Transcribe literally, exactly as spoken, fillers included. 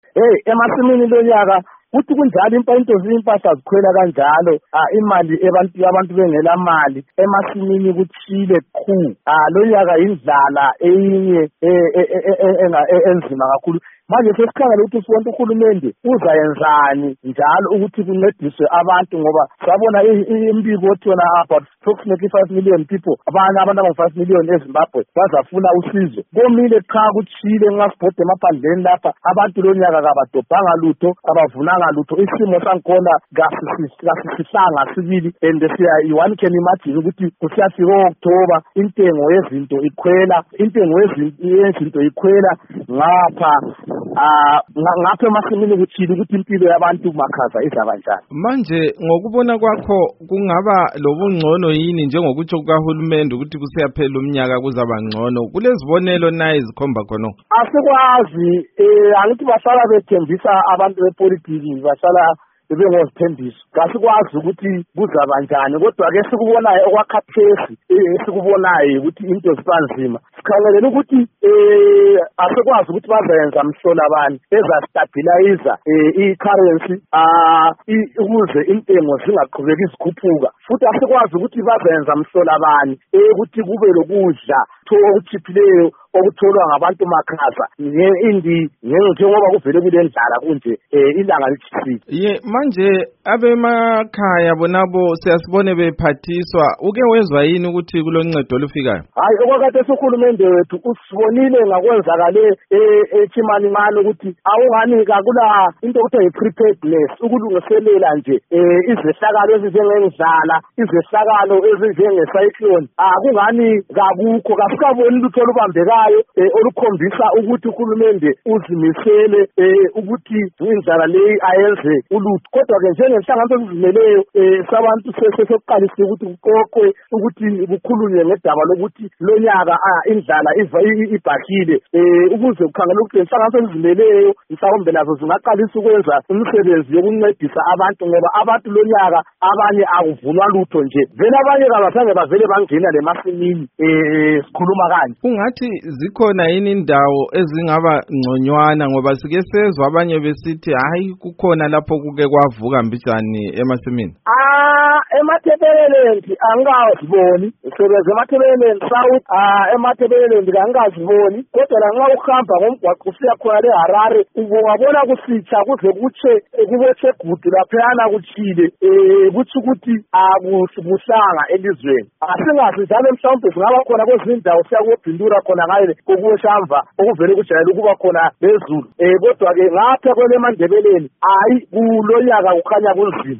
hey emasimini lonyaka kuthi kunjalo impahla impahla zikhwela kanjalo imali abantu abantu bengela mali emasimini kuthile qhu lonyaka indlala eyinye enzima kakhulu manje sesikhangela ukuthi sibona uhulumende uzayenzani njalo ukuthi kuncediswe abantu ngoba sabona imbiko othona about approximately five million people abanye abantu aba five million eZimbabwe bazafuna usizo komile cha kuthile ngasibhode emaphandleni lapha abantu lonyaka kabadobhanga lutho abavunanga lutho isimo sankhona kasisihlanga sibili and siya one can imagine ukuthi kusiyafika October intengo yezinto ikhwela intengo yezinto ikhwela ngapha Ah ngapha emasimini kuthile ukuthi impilo yabantu makhaza izaba njani manje ngokubona kwakho kungaba lobungcono yini njengokuthi kukaHulumende ukuthi kusiyaphela umnyaka kuzaba ngcono kulezibonelo naye izikhomba khona asikwazi eh angithi basala bethembisa abantu bepolitiki basala bebengozithembiso kasikwazi ukuthi kuzaba njani kodwa ke sikubonayo okwakhathesi esikubonayo ukuthi into zibanzima sikhangelela ukuthi eh asikwazi ukuthi bazenza mhlola abantu ezastabilizer i-currency ah ukuze intengo zingaqhubeki izikhuphuka futhi asikwazi ukuthi bazenza mhlola abantu ukuthi kube lokudla okuchiphileyo okutholwa ngabantu makhaza indi njengoba kuvele kule ndlala kunje ilanga lichithile ye manje abemakhaya bonabo siyasibone bephathiswa uke wezwa yini ukuthi kuloncedo olufikayo hayi okwakade sohulumende wethu usibonile ngakwenzakale eChimanimani ukuthi awungani kakula into okuthiwa yi-preparedness ukulungiselela nje izehlakalo ezinjengendlala izehlakalo ezinjenge-cyclone akungani kakukho kasikaboni lutho olubambekayo olukhombisa ukuthi uhulumende uzimisele ukuthi indlela leyi ayenze ulutho kodwa ke njengenhlangano ezizimeleyo sabantu sesekuqalisa ukuthi kuqoqwe ukuthi kukhulunywe ngedaba lokuthi lonyaka indlala ibhakile ukuze kukhangela ukuthi inhlangano ezizimeleyo mhlawumbe nazo zingaqalisa ukwenza umsebenzi yokuncedisa abantu ngoba abantu lonyaka abanye akuvunwa lutho nje vele abanye kabazange bavele bangena lemasimini sikhuluma kanje ungathi zikhona yini indawo ezingaba ngconywana ngoba sike sezwe abanye besithi hayi kukhona lapho kuke kwavuka mbijani emasimini ah emathebelelendi angaziboni usebenza emathebelelendi south ah emathebelelendi angaziboni kodwa la nxa uhamba ngomgwaqo usiya khona leHarare ubona kusitsha kuze kutshe kubethe gudu laphana kuthile eh kuthi ukuthi akusibuhlanga elizweni asingazi njalo mhlawumbe singaba khona kwezindawo siyakubhindura khona ngaye kokushamba okuvele kujayele ukuba khona lezulu eh kodwa ke ngapha kwele mandebeleni hayi kulonyaka kukhanya kunzima